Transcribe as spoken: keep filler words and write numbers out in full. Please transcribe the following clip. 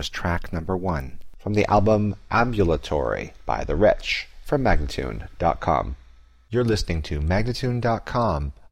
was track number one from the album Ambulatory by The Wretch from Magnatune dot com. You're listening to Magnatune dot com,